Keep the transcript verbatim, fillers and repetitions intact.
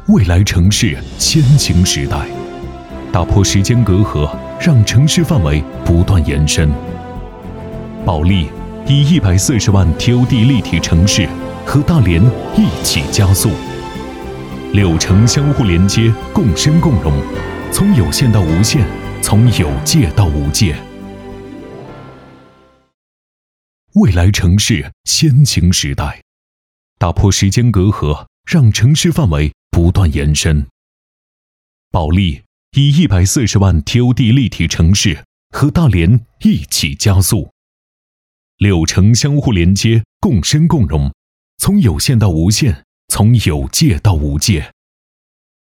未来城市先行时代，打破时间隔阂，让城市范围不断延伸。保利以一百四十万 T O D 立体城市和大连一起加速，六城相互连接，共生共荣，从有限到无限，从有界到无界。未来城市先行时代，打破时间隔阂，让城市范围不断延伸。保利以一百四十万 T O D 立体城市和大连一起加速，六城相互连接，共生共荣，从有限到无限，从有界到无界。